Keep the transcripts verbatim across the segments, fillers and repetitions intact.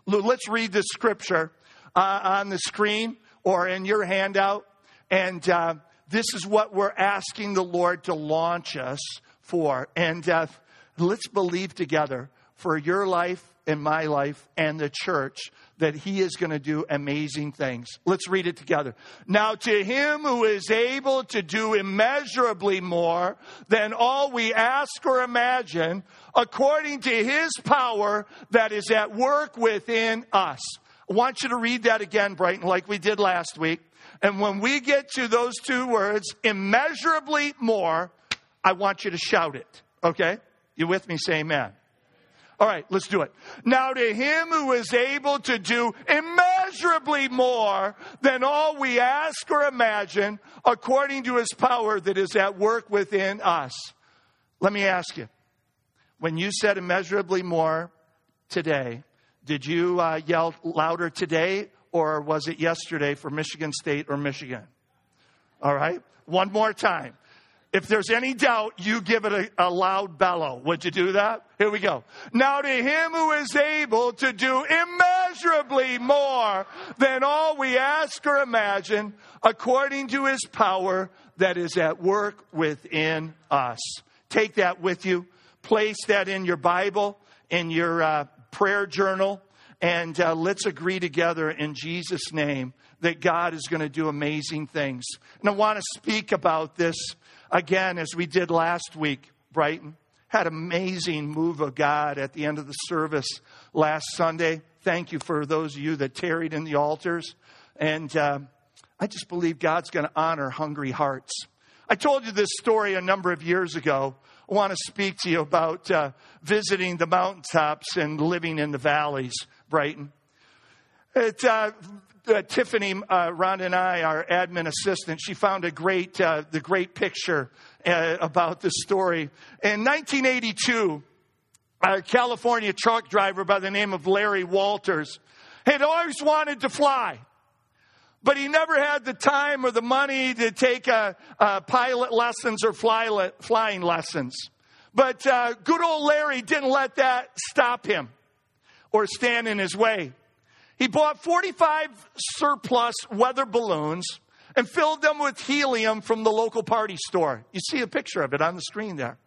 Let's read this scripture uh, on the screen or in your handout. And uh, this is what we're asking the Lord to launch us for. And uh, let's believe together for your life and my life and the church that he is going to do amazing things. Let's read it together. Now to him who is able to do immeasurably more than all we ask or imagine, according to his power that is at work within us. I want you to read that again, Brighton, like we did last week. And when we get to those two words, immeasurably more, I want you to shout it. Okay? You with me? Say amen. All right, let's do it. Now to him who is able to do immeasurably more than all we ask or imagine, according to his power that is at work within us. Let me ask you, when you said immeasurably more today, did you uh, yell louder today, or was it yesterday for Michigan State or Michigan? All right, one more time. If there's any doubt, you give it a, a loud bellow. Would you do that? Here we go. Now to him who is able to do immeasurably more than all we ask or imagine, according to his power that is at work within us. Take that with you. Place that in your Bible, in your uh, prayer journal, and uh, let's agree together in Jesus' name that God is going to do amazing things. And I want to speak about this again, as we did last week. Brighton had an amazing move of God at the end of the service last Sunday. Thank you for those of you that tarried in the altars. And uh, I just believe God's going to honor hungry hearts. I told you this story a number of years ago. I want to speak to you about uh, visiting the mountaintops and living in the valleys, Brighton. It, uh, Uh, Tiffany, uh, Ron and I, our admin assistant, she found a great, uh, the great picture uh, about this story. In nineteen eighty-two, a California truck driver by the name of Larry Walters had always wanted to fly, but he never had the time or the money to take uh, uh, pilot lessons or fly le- flying lessons. But uh, good old Larry didn't let that stop him or stand in his way. He bought forty-five surplus weather balloons and filled them with helium from the local party store. You see a picture of it on the screen there.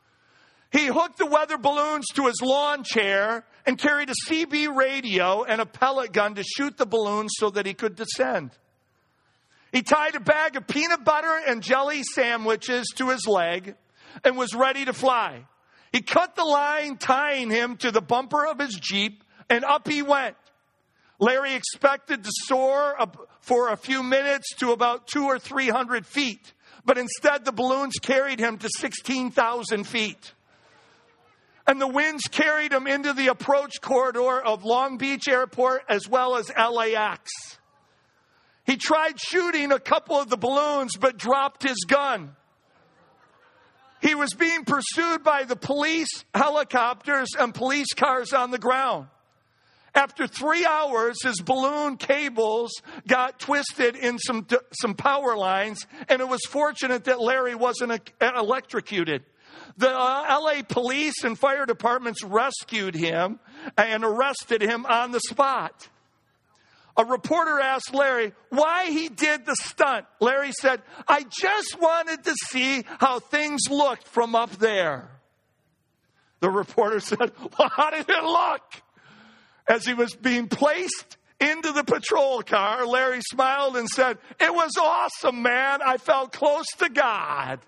He hooked the weather balloons to his lawn chair and carried a C B radio and a pellet gun to shoot the balloons so that he could descend. He tied a bag of peanut butter and jelly sandwiches to his leg and was ready to fly. He cut the line tying him to the bumper of his Jeep, and up he went. Larry expected to soar for a few minutes to about two or three hundred feet, but instead the balloons carried him to sixteen thousand feet. And the winds carried him into the approach corridor of Long Beach Airport as well as L A X. He tried shooting a couple of the balloons, but dropped his gun. He was being pursued by the police, helicopters, and police cars on the ground. After three hours, his balloon cables got twisted in some some power lines, and it was fortunate that Larry wasn't electrocuted. The uh, L A police and fire departments rescued him and arrested him on the spot. A reporter asked Larry why he did the stunt. Larry said, "I just wanted to see how things looked from up there." The reporter said, "Well, how did it look?" As he was being placed into the patrol car, Larry smiled and said, "It was awesome, man. I felt close to God."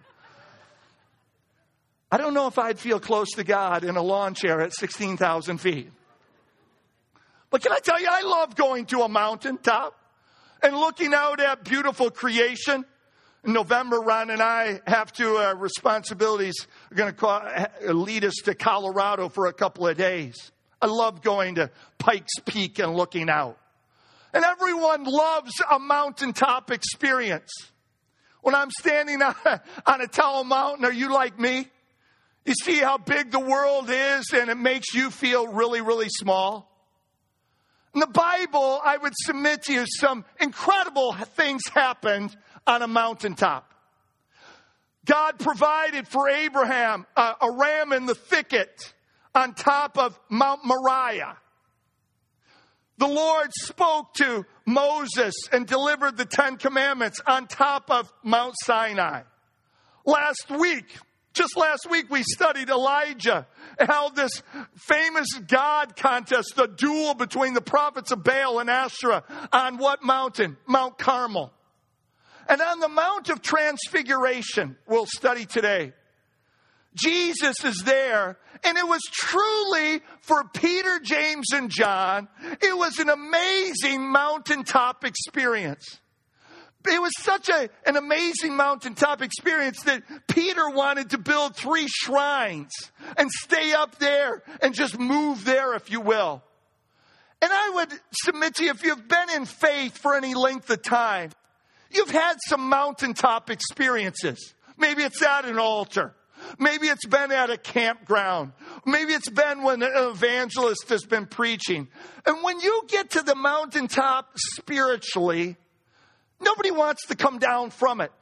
I don't know if I'd feel close to God in a lawn chair at sixteen thousand feet. But can I tell you, I love going to a mountaintop and looking out at beautiful creation. In November, Ron and I have to, uh, responsibilities are going to lead us to Colorado for a couple of days. I love going to Pikes Peak and looking out. And everyone loves a mountaintop experience. When I'm standing on a, on a tall mountain, are you like me? You see how big the world is, and it makes you feel really, really small. In the Bible, I would submit to you some incredible things happened on a mountaintop. God provided for Abraham a, a ram in the thicket on top of Mount Moriah. The Lord spoke to Moses and delivered the Ten Commandments on top of Mount Sinai. Last week, just last week, we studied Elijah, held this famous God contest, the duel between the prophets of Baal and Asherah on what mountain? Mount Carmel. And on the Mount of Transfiguration, we'll study today, Jesus is there, and it was truly, for Peter, James, and John, it was an amazing mountaintop experience. It was such a, an amazing mountaintop experience that Peter wanted to build three shrines and stay up there and just move there, if you will. And I would submit to you, if you've been in faith for any length of time, you've had some mountaintop experiences. Maybe it's at an altar. Maybe it's been at a campground. Maybe it's been when an evangelist has been preaching. And when you get to the mountaintop spiritually, nobody wants to come down from it.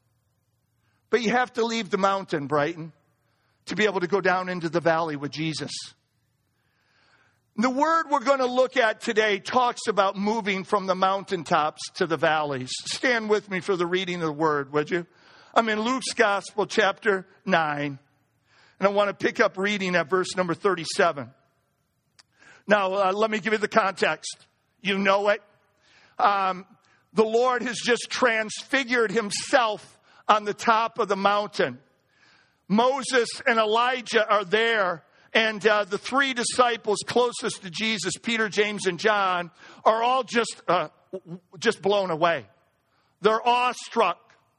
But you have to leave the mountain, Brighton, to be able to go down into the valley with Jesus. The word we're going to look at today talks about moving from the mountaintops to the valleys. Stand with me for the reading of the word, would you? I'm in Luke's Gospel, chapter nine. And I want to pick up reading at verse number thirty-seven. Now, uh, let me give you the context. You know it. Um, the Lord has just transfigured himself on the top of the mountain. Moses and Elijah are there. And uh, the three disciples closest to Jesus, Peter, James, and John, are all just, uh, just blown away. They're awestruck.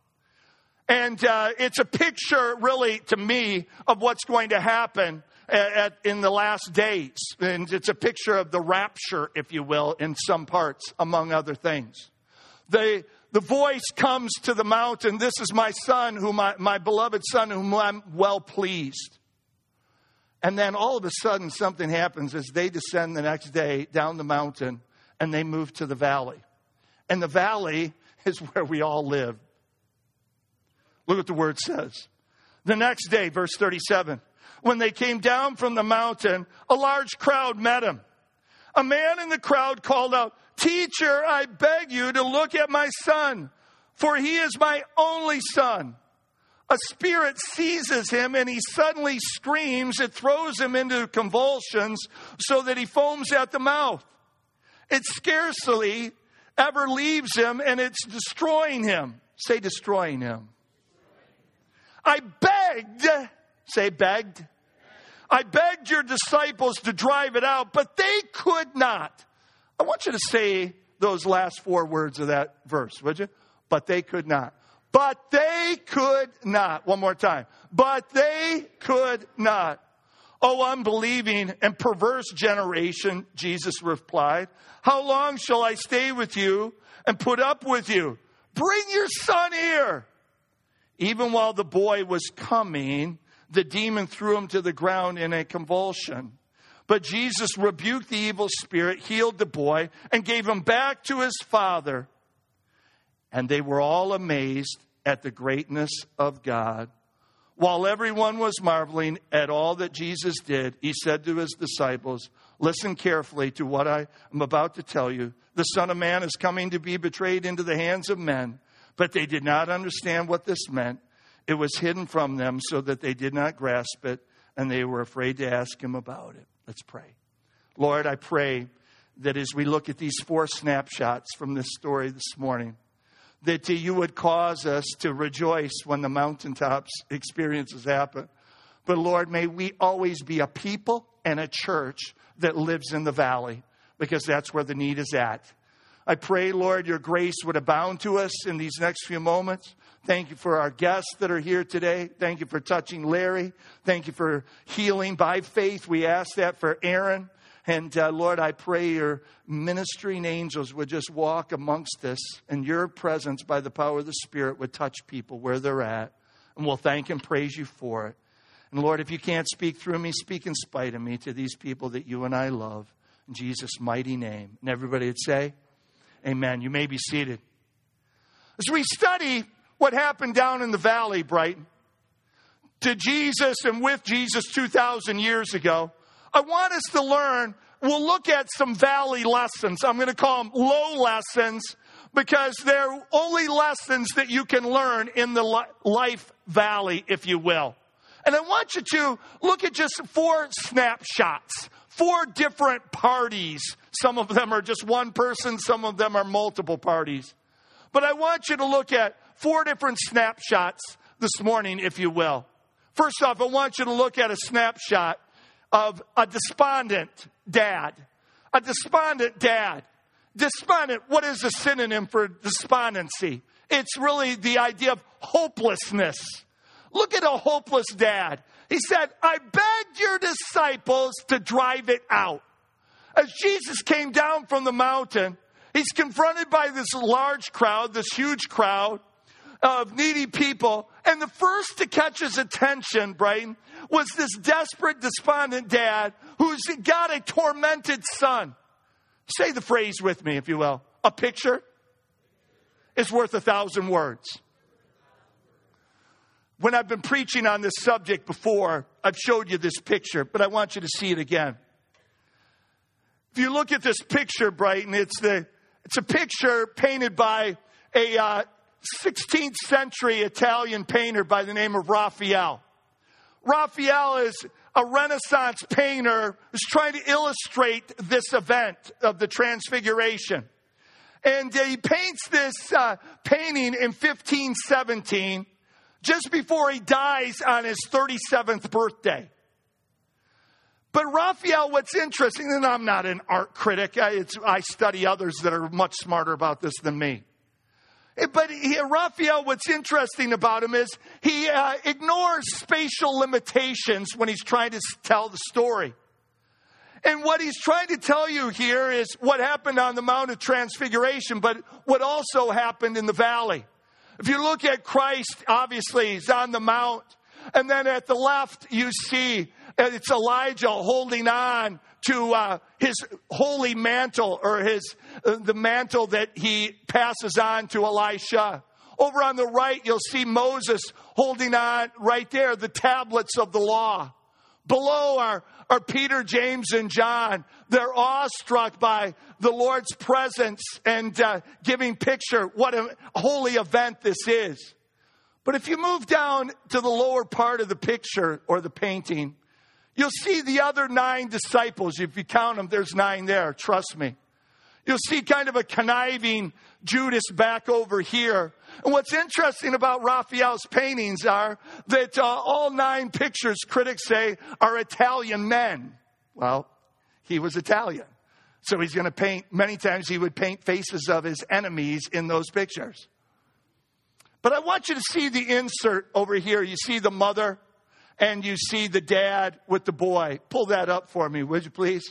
And uh, it's a picture, really, to me, of what's going to happen at, at, in the last days. And it's a picture of the rapture, if you will, in some parts, among other things. The, the voice comes to the mountain, "This is my son, whom I, my beloved son, whom I'm well pleased." And then all of a sudden, something happens as they descend the next day down the mountain, and they move to the valley. And the valley is where we all live. Look what the word says. The next day, verse thirty-seven, when they came down from the mountain, a large crowd met him. A man in the crowd called out, "Teacher, I beg you to look at my son, for he is my only son. A spirit seizes him and he suddenly screams. It throws him into convulsions so that he foams at the mouth. It scarcely ever leaves him and it's destroying him." Say destroying him. I begged, say begged. I begged your disciples to drive it out, but they could not. I want you to say those last four words of that verse, would you? But they could not. But they could not. One more time. But they could not. "Oh, unbelieving and perverse generation," Jesus replied, "how long shall I stay with you and put up with you? Bring your son here." Even while the boy was coming, the demon threw him to the ground in a convulsion. But Jesus rebuked the evil spirit, healed the boy, and gave him back to his father. And they were all amazed at the greatness of God. While everyone was marveling at all that Jesus did, he said to his disciples, "Listen carefully to what I am about to tell you. The Son of Man is coming to be betrayed into the hands of men." But they did not understand what this meant. It was hidden from them so that they did not grasp it, and they were afraid to ask him about it. Let's pray. Lord, I pray that as we look at these four snapshots from this story this morning, that you would cause us to rejoice when the mountaintops experiences happen. But Lord, may we always be a people and a church that lives in the valley, because that's where the need is at. I pray, Lord, your grace would abound to us in these next few moments. Thank you for our guests that are here today. Thank you for touching Larry. Thank you for healing by faith. We ask that for Aaron. And uh, Lord, I pray your ministering angels would just walk amongst us, and your presence by the power of the Spirit would touch people where they're at. And we'll thank and praise you for it. And Lord, if you can't speak through me, speak in spite of me to these people that you and I love. In Jesus' mighty name. And everybody would say, amen. You may be seated. As we study what happened down in the valley, Brighton, to Jesus and with Jesus two thousand years ago, I want us to learn we'll look at some valley lessons. I'm going to call them low lessons because they're only lessons that you can learn in the life valley, if you will. And I want you to look at just four snapshots, four different parties. Some of them are just one person, some of them are multiple parties. But I want you to look at four different snapshots this morning, if you will. First off, I want you to look at a snapshot of a despondent dad. A despondent dad. Despondent, what is a synonym for despondency? It's really the idea of hopelessness. Look at a hopeless dad. He said, I begged your disciples to drive it out. As Jesus came down from the mountain, he's confronted by this large crowd, this huge crowd of needy people. And the first to catch his attention, Brighton, was this desperate, despondent dad who's got a tormented son. Say the phrase with me, if you will. A picture is worth a thousand words. When I've been preaching on this subject before, I've showed you this picture, but I want you to see it again. If you look at this picture, Brighton, it's the it's a picture painted by a uh, sixteenth century Italian painter by the name of Raphael. Raphael is a Renaissance painter who's trying to illustrate this event of the Transfiguration. And uh, he paints this uh, painting in fifteen seventeen, just before he dies on his thirty-seventh birthday. But Raphael, what's interesting, and I'm not an art critic, I, it's, I study others that are much smarter about this than me. But he, Raphael, what's interesting about him is he uh, ignores spatial limitations when he's trying to tell the story. And what he's trying to tell you here is what happened on the Mount of Transfiguration, but what also happened in the valley. If you look at Christ, obviously, he's on the mount. And then at the left, you see it's Elijah holding on to uh, his holy mantle, or his uh, the mantle that he passes on to Elisha. Over on the right, you'll see Moses holding on right there, the tablets of the law. Below are, are Peter, James, and John. They're awestruck by the Lord's presence and uh, giving picture what a holy event this is. But if you move down to the lower part of the picture or the painting, you'll see the other nine disciples. If you count them, there's nine there. Trust me. You'll see kind of a conniving Judas back over here. And what's interesting about Raphael's paintings are that uh, all nine pictures, critics say, are Italian men. Well, he was Italian. So he's going to paint, many times he would paint faces of his enemies in those pictures. But I want you to see the insert over here. You see the mother and you see the dad with the boy. Pull that up for me, would you please?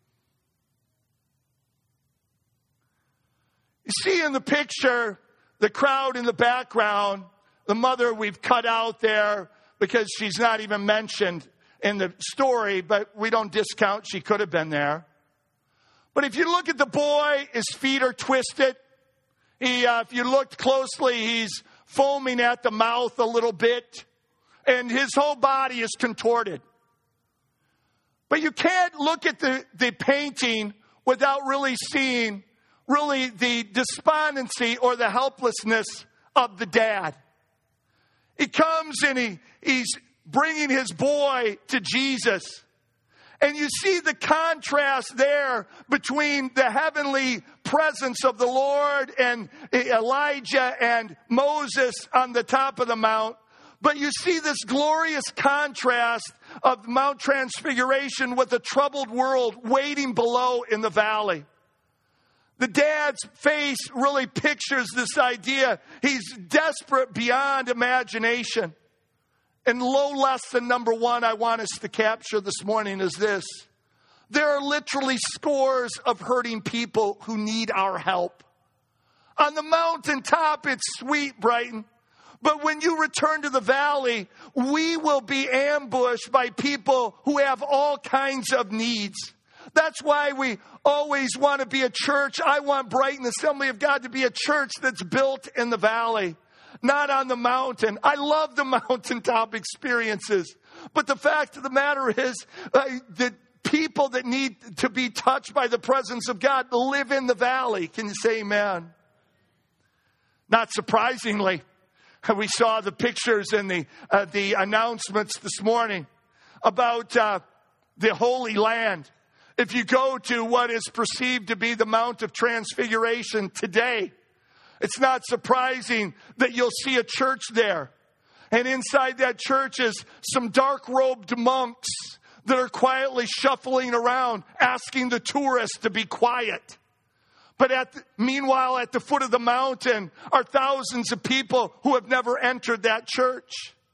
You see in the picture, the crowd in the background, the mother we've cut out there because she's not even mentioned in the story, but we don't discount she could have been there. But if you look at the boy, his feet are twisted. He, uh, if you looked closely, he's foaming at the mouth a little bit, and his whole body is contorted. But you can't look at the, the painting without really seeing really the despondency or the helplessness of the dad. He comes and he, he's bringing his boy to Jesus. And you see the contrast there between the heavenly presence of the Lord and Elijah and Moses on the top of the mount. But you see this glorious contrast of Mount Transfiguration with a troubled world waiting below in the valley. The dad's face really pictures this idea. He's desperate beyond imagination. And low lesson number one I want us to capture this morning is this. There are literally scores of hurting people who need our help. On the mountaintop, it's sweet, Brighton. But when you return to the valley, we will be ambushed by people who have all kinds of needs. That's why we always want to be a church. I want Brighton Assembly of God to be a church that's built in the valley, not on the mountain. I love the mountaintop experiences. But the fact of the matter is uh, that people that need to be touched by the presence of God live in the valley. Can you say amen? Not surprisingly, we saw the pictures and the, uh, the announcements this morning about uh, the Holy Land. If you go to what is perceived to be the Mount of Transfiguration today, it's not surprising that you'll see a church there. And inside that church is some dark-robed monks that are quietly shuffling around, asking the tourists to be quiet. But at the, meanwhile, at the foot of the mountain are thousands of people who have never entered that church.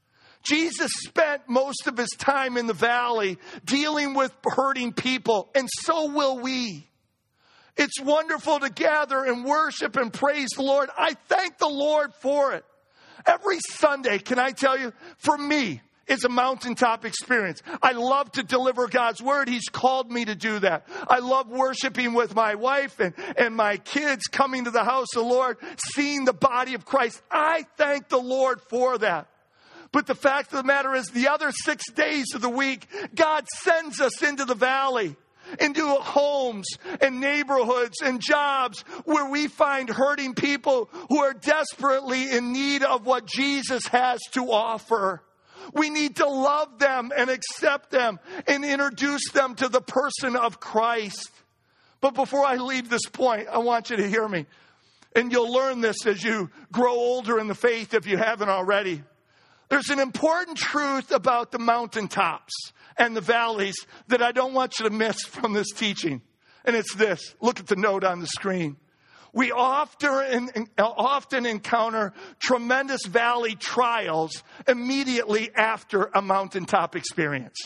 Jesus spent most of his time in the valley dealing with hurting people, and so will we. It's wonderful to gather and worship and praise the Lord. I thank the Lord for it. Every Sunday, can I tell you, for me, it's a mountaintop experience. I love to deliver God's word. He's called me to do that. I love worshiping with my wife and, and my kids, coming to the house of the Lord, seeing the body of Christ. I thank the Lord for that. But the fact of the matter is, the other six days of the week, God sends us into the valley, into homes and neighborhoods and jobs where we find hurting people who are desperately in need of what Jesus has to offer. We need to love them and accept them and introduce them to the person of Christ. But before I leave this point, I want you to hear me. And you'll learn this as you grow older in the faith if you haven't already. There's an important truth about the mountaintops and the valleys that I don't want you to miss from this teaching. And it's this. Look at the note on the screen. We often, often encounter tremendous valley trials immediately after a mountaintop experience.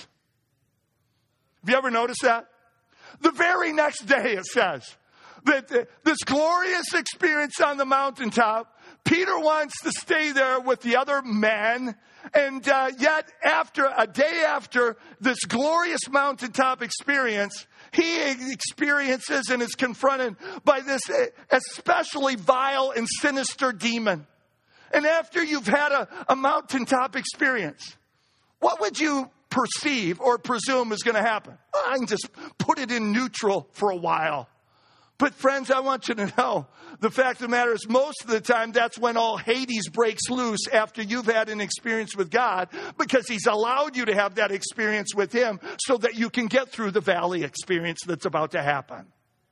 Have you ever noticed that? The very next day, it says that this glorious experience on the mountaintop, Peter wants to stay there with the other men. And uh, yet, after a day after this glorious mountaintop experience, he experiences and is confronted by this especially vile and sinister demon. And after you've had a, a mountaintop experience, what would you perceive or presume is going to happen? Well, I can just put it in neutral for a while. But friends, I want you to know, the fact of the matter is, most of the time, that's when all Hades breaks loose after you've had an experience with God, because he's allowed you to have that experience with him so that you can get through the valley experience that's about to happen.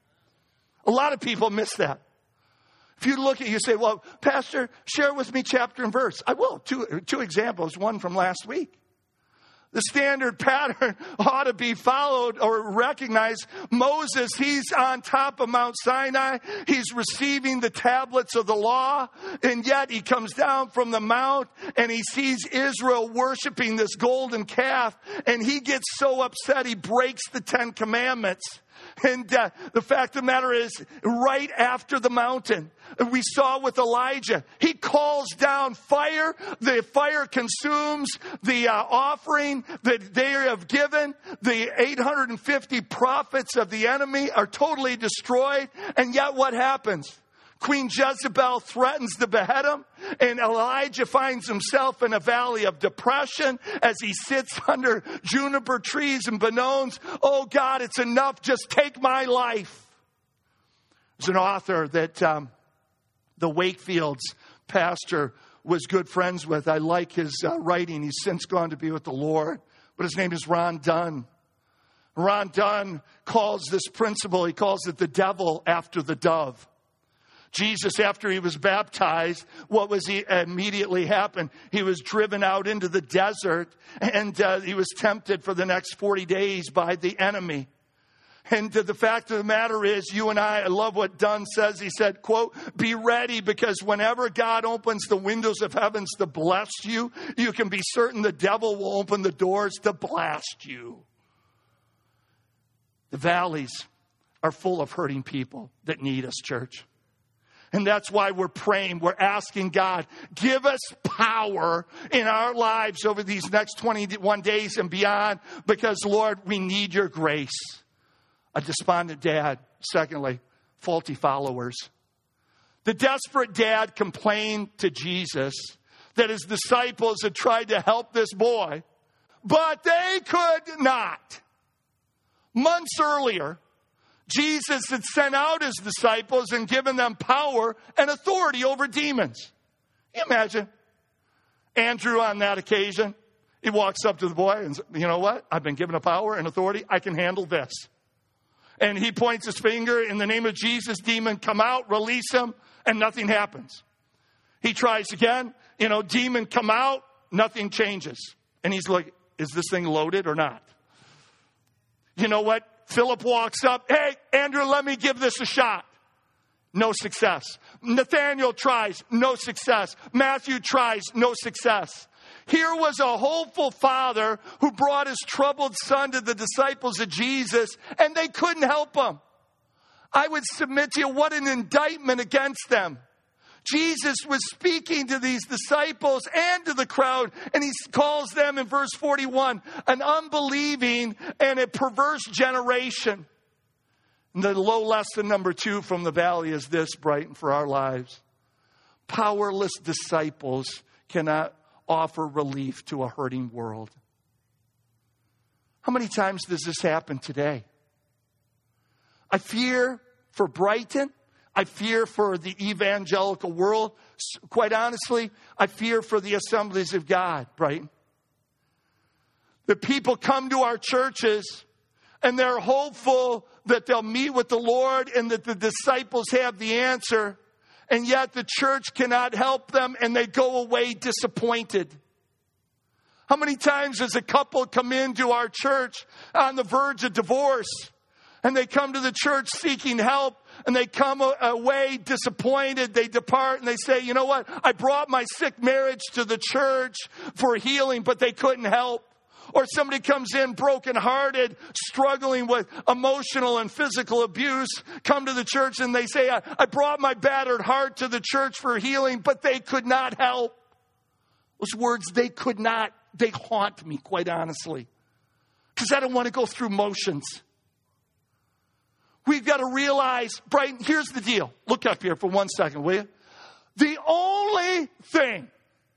A lot of people miss that. If you look at it, you say, well, Pastor, share with me chapter and verse. I will. Two, two examples, one from last week. The standard pattern ought to be followed or recognized. Moses, he's on top of Mount Sinai. He's receiving the tablets of the law. And yet he comes down from the mount and he sees Israel worshiping this golden calf. And he gets so upset, he breaks the Ten Commandments. And uh, the fact of the matter is, right after the mountain, we saw with Elijah, he calls down fire. The fire consumes the uh, offering that they have given. The eight hundred fifty prophets of the enemy are totally destroyed. And yet what happens? Queen Jezebel threatens to behead him, and Elijah finds himself in a valley of depression as he sits under juniper trees and bemoans, oh God, it's enough, just take my life. There's an author that um, the Wakefield's pastor was good friends with. I like his uh, writing. He's since gone to be with the Lord, but his name is Ron Dunn. Ron Dunn calls this principle, he calls it the devil after the dove. Jesus, after he was baptized, what was he immediately happened? He was driven out into the desert, and uh, he was tempted for the next forty days by the enemy. And uh, the fact of the matter is, you and I, I love what Dunn says. He said, quote, be ready, because whenever God opens the windows of heavens to bless you, you can be certain the devil will open the doors to blast you. The valleys are full of hurting people that need us, church. And that's why we're praying. We're asking God, give us power in our lives over these next twenty-one days and beyond, because, Lord, we need your grace. A despondent dad. Secondly, faulty followers. The desperate dad complained to Jesus that his disciples had tried to help this boy, but they could not. Months earlier, Jesus had sent out his disciples and given them power and authority over demons. Can you imagine? Andrew on that occasion, he walks up to the boy and says, you know what? I've been given a power and authority. I can handle this. And he points his finger, in the name of Jesus, demon, come out, release him, and nothing happens. He tries again, you know, demon, come out, nothing changes. And he's like, is this thing loaded or not? You know what? Philip walks up, hey, Andrew, let me give this a shot. No success. Nathaniel tries, no success. Matthew tries, no success. Here was a hopeful father who brought his troubled son to the disciples of Jesus, and they couldn't help him. I would submit to you, what an indictment against them. Jesus was speaking to these disciples and to the crowd, and he calls them in verse forty-one, an unbelieving and a perverse generation. And the low lesson number two from the valley is this, Brighton, for our lives. Powerless disciples cannot offer relief to a hurting world. How many times does this happen today? I fear for Brighton. I fear for the evangelical world. Quite honestly, I fear for the Assemblies of God, right? The people come to our churches and they're hopeful that they'll meet with the Lord and that the disciples have the answer. And yet the church cannot help them and they go away disappointed. How many times does a couple come into our church on the verge of divorce and they come to the church seeking help and they come away disappointed. They depart and they say, you know what? I brought my sick marriage to the church for healing, but they couldn't help. Or somebody comes in brokenhearted, struggling with emotional and physical abuse, come to the church and they say, I, I brought my battered heart to the church for healing, but they could not help. Those words, they could not, they haunt me, quite honestly. Because I don't want to go through motions. We've got to realize, Brighton, here's the deal. Look up here for one second, will you? The only thing,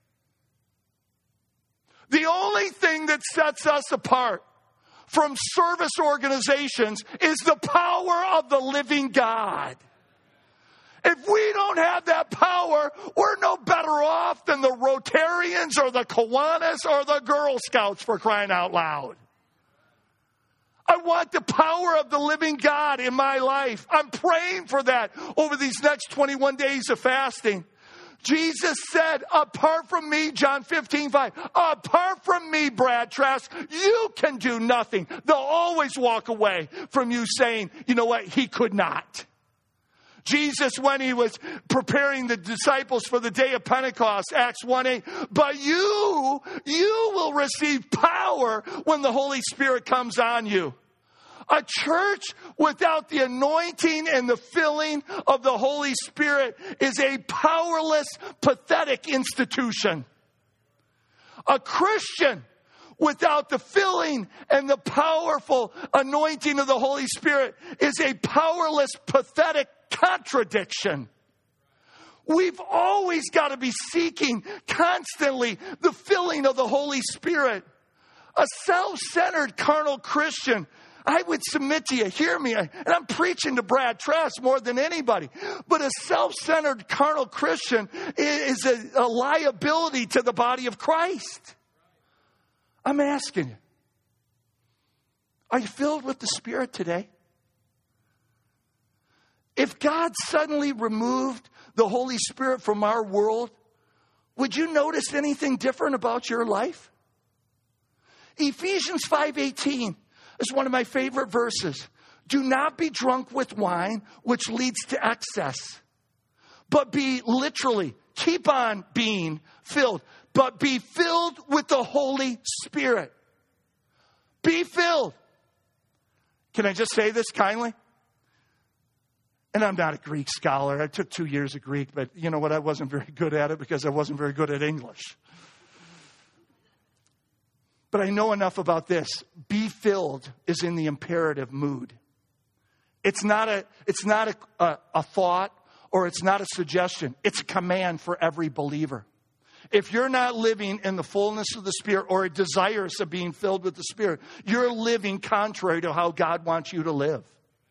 the only thing that sets us apart from service organizations is the power of the living God. If we don't have that power, we're no better off than the Rotarians or the Kiwanis or the Girl Scouts, for crying out loud. I want the power of the living God in my life. I'm praying for that over these next twenty-one days of fasting. Jesus said, apart from me, John fifteen five, apart from me, Brad Trask, you can do nothing. They'll always walk away from you saying, you know what, he could not. Jesus, when he was preparing the disciples for the day of Pentecost, Acts one eight, but you, you will receive power when the Holy Spirit comes on you. A church without the anointing and the filling of the Holy Spirit is a powerless, pathetic institution. A Christian without the filling and the powerful anointing of the Holy Spirit is a powerless, pathetic contradiction. We've always got to be seeking constantly the filling of the Holy Spirit. A self-centered carnal Christian, I would submit to you, hear me, and I'm preaching to Brad Trask more than anybody, but a self-centered carnal Christian is a, a liability to the body of Christ. I'm asking you, are you filled with the Spirit today? If God suddenly removed the Holy Spirit from our world, would you notice anything different about your life? Ephesians five eighteen is one of my favorite verses. Do not be drunk with wine, which leads to excess, but be literally, keep on being filled, but be filled with the Holy Spirit. Be filled. Can I just say this kindly? And I'm not a Greek scholar. I took two years of Greek, but you know what? I wasn't very good at it because I wasn't very good at English. But I know enough about this. Be filled is in the imperative mood. It's not a, it's not a, a, a thought or it's not a suggestion. It's a command for every believer. If you're not living in the fullness of the Spirit or desirous of being filled with the Spirit, you're living contrary to how God wants you to live.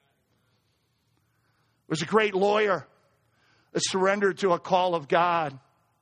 There was a great lawyer that surrendered to a call of God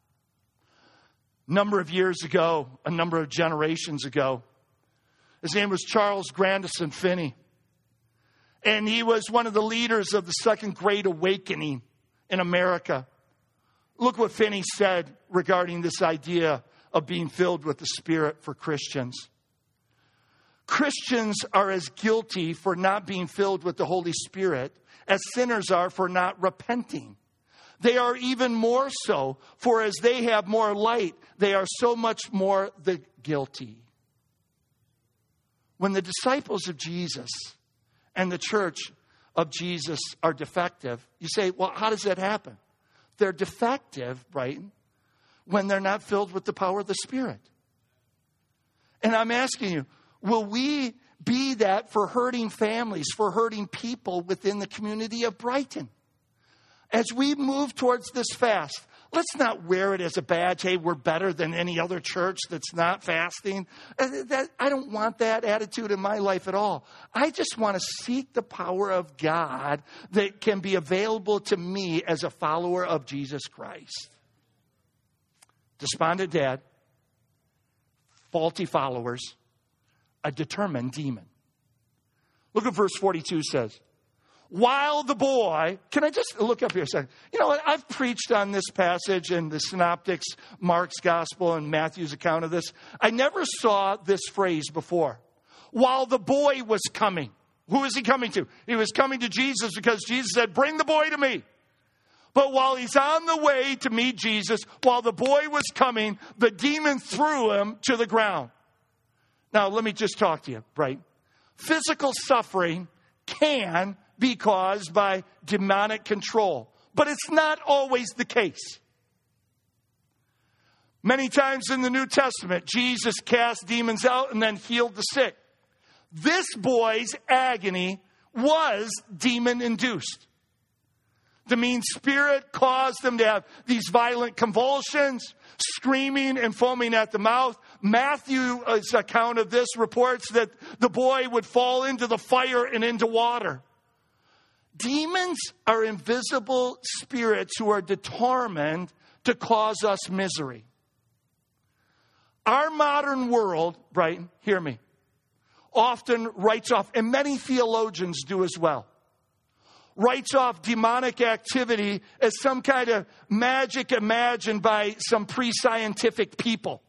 a number of years ago, a number of generations ago. His name was Charles Grandison Finney. And he was one of the leaders of the Second Great Awakening in America. Look what Finney said regarding this idea of being filled with the Spirit for Christians. Christians are as guilty for not being filled with the Holy Spirit as sinners are for not repenting. They are even more so, for as they have more light, they are so much more the guilty. When the disciples of Jesus and the church of Jesus are defective, you say, well, how does that happen? They're defective, right, when they're not filled with the power of the Spirit. And I'm asking you, will we be that for hurting families, for hurting people within the community of Brighton? As we move towards this fast, let's not wear it as a badge. Hey, we're better than any other church that's not fasting. I don't want that attitude in my life at all. I just want to seek the power of God that can be available to me as a follower of Jesus Christ. Despondent dad, faulty followers, a determined demon. Look what verse forty-two says. While the boy, can I just look up here a second? You know what? I've preached on this passage in the Synoptics, Mark's Gospel, and Matthew's account of this. I never saw this phrase before. While the boy was coming. Who is he coming to? He was coming to Jesus because Jesus said, bring the boy to me. But while he's on the way to meet Jesus, while the boy was coming, the demon threw him to the ground. Now, let me just talk to you, right? Physical suffering can be caused by demonic control. But it's not always the case. Many times in the New Testament, Jesus cast demons out and then healed the sick. This boy's agony was demon-induced. The mean spirit caused him to have these violent convulsions, screaming and foaming at the mouth. Matthew's account of this reports that the boy would fall into the fire and into water. Demons are invisible spirits who are determined to cause us misery. Our modern world, right, hear me, often writes off, and many theologians do as well, writes off demonic activity as some kind of magic imagined by some pre-scientific people.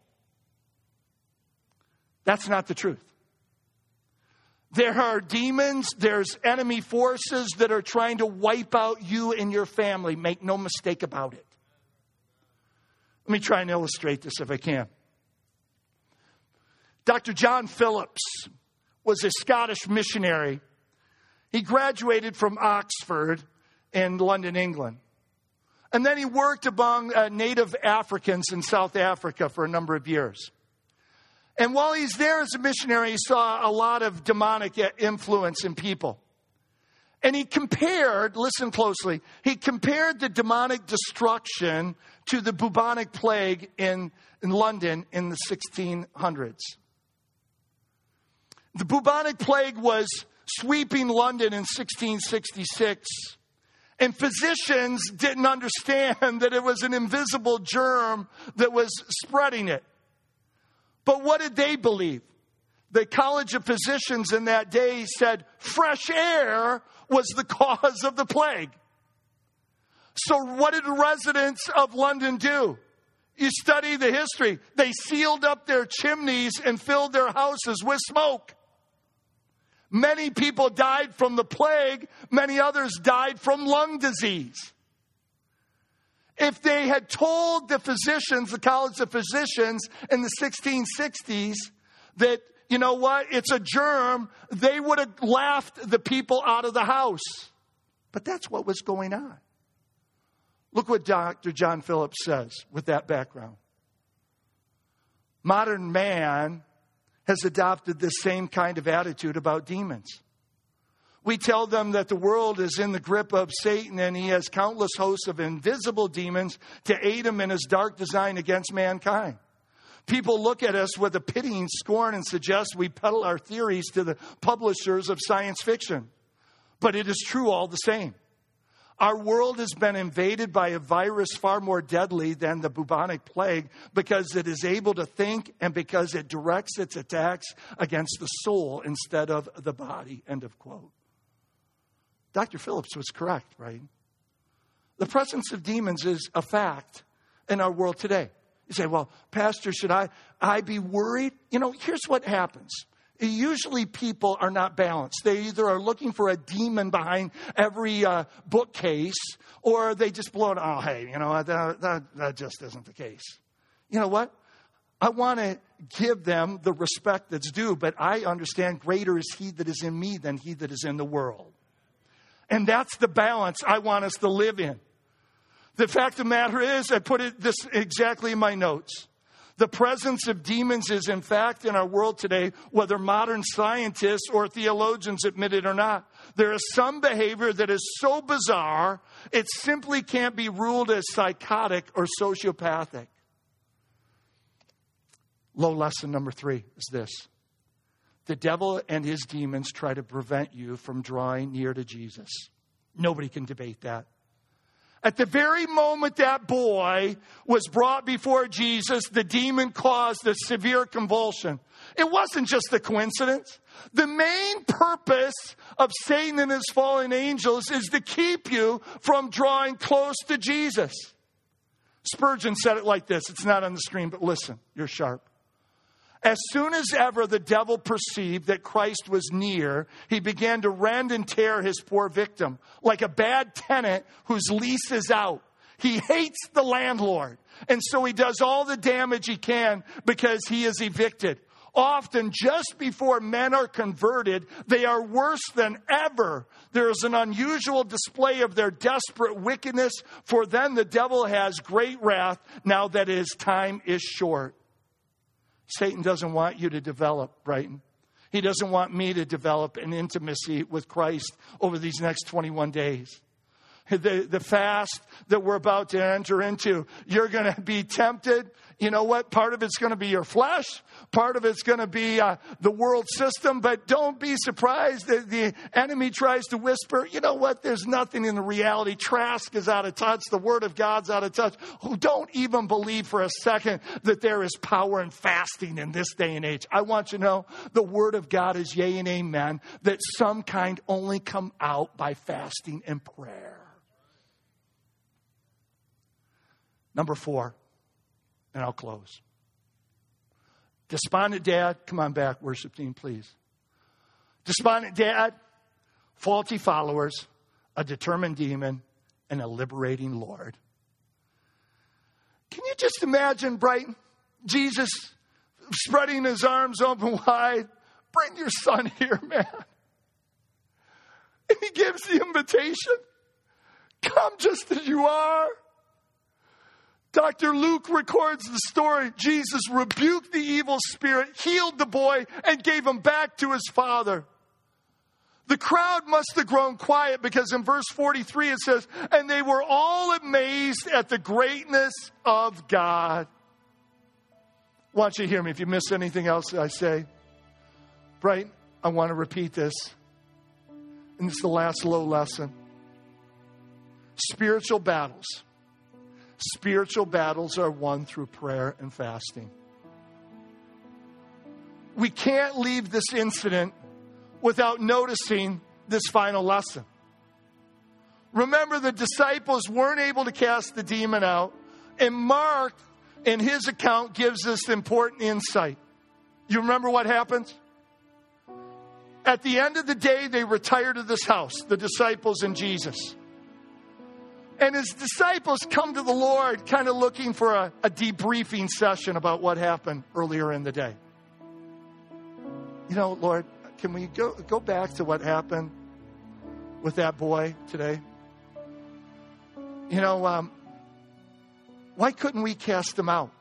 That's not the truth. There are demons, there's enemy forces that are trying to wipe out you and your family. Make no mistake about it. Let me try and illustrate this if I can. Doctor John Phillips was a Scottish missionary. He graduated from Oxford in London, England. And then he worked among uh, native Africans in South Africa for a number of years. And while he's there as a missionary, he saw a lot of demonic influence in people. And he compared, listen closely, he compared the demonic destruction to the bubonic plague in, in London in the sixteen hundreds. The bubonic plague was sweeping London in sixteen sixty-six. And physicians didn't understand that it was an invisible germ that was spreading it. But what did they believe? The College of Physicians in that day said fresh air was the cause of the plague. So what did the residents of London do? You study the history. They sealed up their chimneys and filled their houses with smoke. Many people died from the plague. Many others died from lung disease. If they had told the physicians, the College of Physicians in the sixteen sixties that, you know what, it's a germ, they would have laughed the people out of the house. But that's what was going on. Look what Doctor John Phillips says with that background. Modern man has adopted this same kind of attitude about demons. We tell them that the world is in the grip of Satan and he has countless hosts of invisible demons to aid him in his dark design against mankind. People look at us with a pitying scorn and suggest we peddle our theories to the publishers of science fiction. But it is true all the same. Our world has been invaded by a virus far more deadly than the bubonic plague because it is able to think and because it directs its attacks against the soul instead of the body. End of quote. Doctor Phillips was correct, right? The presence of demons is a fact in our world today. You say, well, Pastor, should I, I be worried? You know, here's what happens. Usually people are not balanced. They either are looking for a demon behind every uh, bookcase, or they just blow it, oh, hey, you know, that, that, that just isn't the case. You know what? I want to give them the respect that's due, but I understand greater is he that is in me than he that is in the world. And that's the balance I want us to live in. The fact of the matter is, I put it this exactly in my notes. The presence of demons is in fact in our world today, whether modern scientists or theologians admit it or not. There is some behavior that is so bizarre, it simply can't be ruled as psychotic or sociopathic. Low lesson number three is this. The devil and his demons try to prevent you from drawing near to Jesus. Nobody can debate that. At the very moment that boy was brought before Jesus, the demon caused a severe convulsion. It wasn't just a coincidence. The main purpose of Satan and his fallen angels is to keep you from drawing close to Jesus. Spurgeon said it like this. It's not on the screen, but listen, you're sharp. As soon as ever the devil perceived that Christ was near, he began to rend and tear his poor victim, like a bad tenant whose lease is out. He hates the landlord, and so he does all the damage he can because he is evicted. Often, just before men are converted, they are worse than ever. There is an unusual display of their desperate wickedness, for then the devil has great wrath now that his time is short. Satan doesn't want you to develop, Brighton. He doesn't want me to develop an intimacy with Christ over these next twenty-one days. The, the fast that we're about to enter into, you're going to be tempted. You know what? Part of it's going to be your flesh. Part of it's going to be uh, the world system. But don't be surprised that the enemy tries to whisper, you know what? There's nothing in the reality. Trask is out of touch. The word of God's out of touch. Who don't even believe for a second that there is power in fasting in this day and age. I want you to know the word of God is yea and amen, that some kind only come out by fasting and prayer. Number four, and I'll close. Despondent dad, come on back, worship team, please. Despondent dad, faulty followers, a determined demon, and a liberating Lord. Can you just imagine, Brighton, Jesus spreading his arms open wide? Bring your son here, man. And he gives the invitation. Come just as you are. Doctor Luke records the story. Jesus rebuked the evil spirit, healed the boy, and gave him back to his father. The crowd must have grown quiet because in verse forty-three it says, and they were all amazed at the greatness of God. I want you to hear me. If you miss anything else I say, Bright, I want to repeat this. And this is the last low lesson. Spiritual battles. Spiritual battles are won through prayer and fasting. We can't leave this incident without noticing this final lesson. Remember, the disciples weren't able to cast the demon out, and Mark, in his account, gives us important insight. You remember what happens? At the end of the day, they retire to this house, the disciples and Jesus. And his disciples come to the Lord kind of looking for a, a debriefing session about what happened earlier in the day. You know, Lord, can we go, go back to what happened with that boy today? You know, um, why couldn't we cast him out?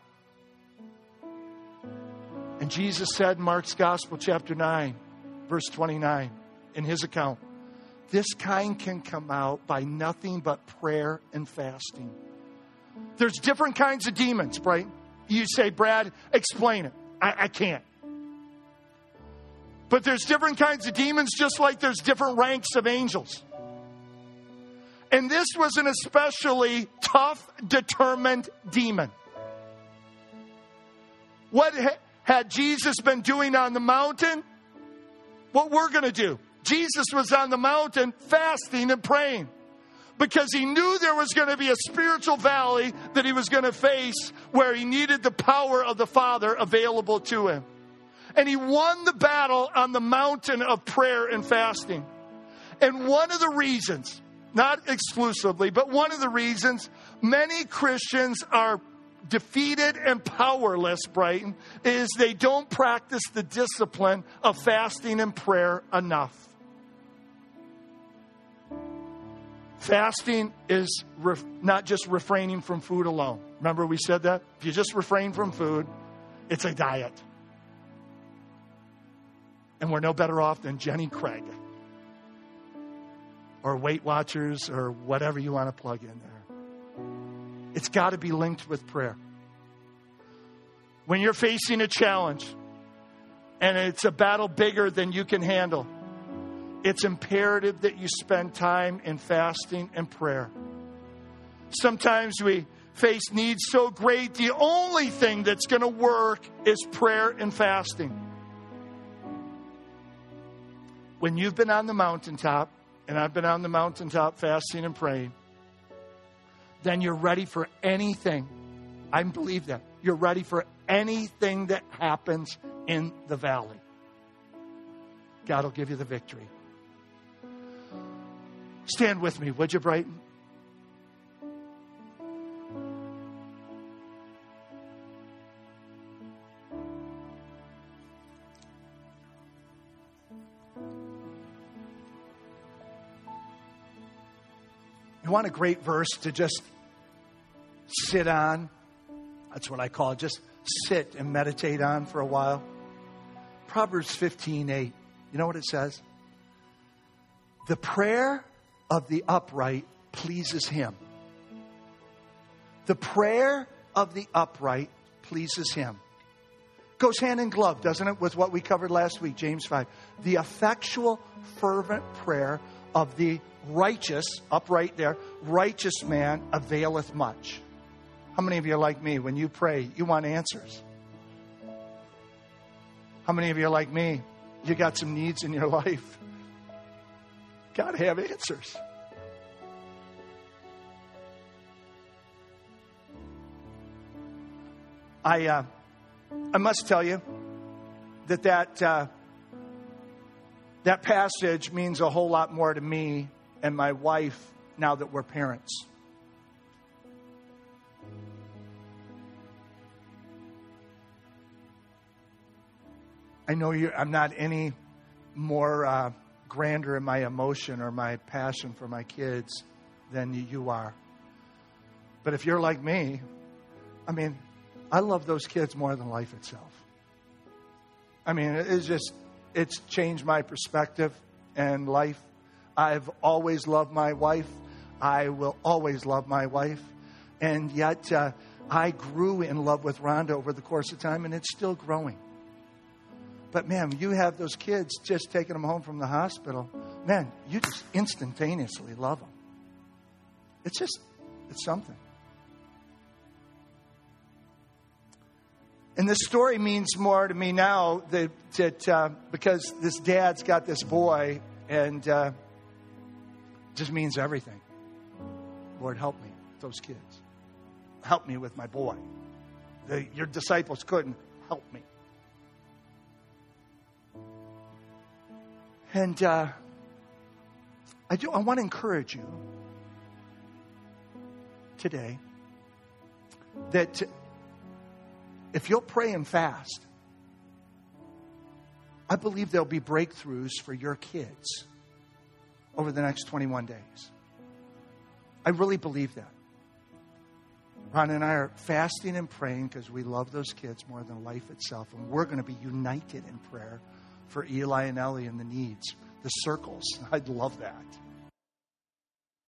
And Jesus said in Mark's Gospel, chapter nine, verse twenty-nine, in his account, this kind can come out by nothing but prayer and fasting. There's different kinds of demons, right? You say, Brad, explain it. I, I can't. But there's different kinds of demons, just like there's different ranks of angels. And this was an especially tough, determined demon. What ha- had Jesus been doing on the mountain? What we're going to do. Jesus was on the mountain fasting and praying because he knew there was going to be a spiritual valley that he was going to face where he needed the power of the Father available to him. And he won the battle on the mountain of prayer and fasting. And one of the reasons, not exclusively, but one of the reasons many Christians are defeated and powerless, Brighton, is they don't practice the discipline of fasting and prayer enough. Fasting is ref- not just refraining from food alone. Remember we said that? If you just refrain from food, it's a diet. And we're no better off than Jenny Craig or Weight Watchers or whatever you want to plug in there. It's got to be linked with prayer. When you're facing a challenge and it's a battle bigger than you can handle, it's imperative that you spend time in fasting and prayer. Sometimes we face needs so great, the only thing that's going to work is prayer and fasting. When you've been on the mountaintop, and I've been on the mountaintop fasting and praying, then you're ready for anything. I believe that. You're ready for anything that happens in the valley. God will give you the victory. Stand with me, would you, Brighton? You want a great verse to just sit on? That's what I call it. Just sit and meditate on for a while. Proverbs fifteen eight. You know what it says? The prayer of the upright pleases him. The prayer of the upright pleases him. Goes hand in glove, doesn't it, with what we covered last week, James five. The effectual, fervent prayer of the righteous, upright there, righteous man availeth much. How many of you are like me? When you pray, you want answers? How many of you are like me? You got some needs in your life. Got to have answers. I uh, I must tell you that that, uh, that passage means a whole lot more to me and my wife now that we're parents. I know you. I'm not any more uh, grander in my emotion or my passion for my kids than you are. But if you're like me, I mean, I love those kids more than life itself. I mean, it's just, it's changed my perspective and life. I've always loved my wife. I will always love my wife. And yet, uh, I grew in love with Rhonda over the course of time, and it's still growing. But man, you have those kids just taking them home from the hospital. Man, you just instantaneously love them. It's just, it's something. And this story means more to me now that, that uh, because this dad's got this boy, and uh, it just means everything. Lord, help me with those kids. Help me with my boy. The, your disciples couldn't help me. And uh, I do. I want to encourage you today that if you'll pray and fast, I believe there'll be breakthroughs for your kids over the next twenty-one days. I really believe that. Ron and I are fasting and praying because we love those kids more than life itself. And we're going to be united in prayer for Eli and Ellie and the needs the circles. I'd love that.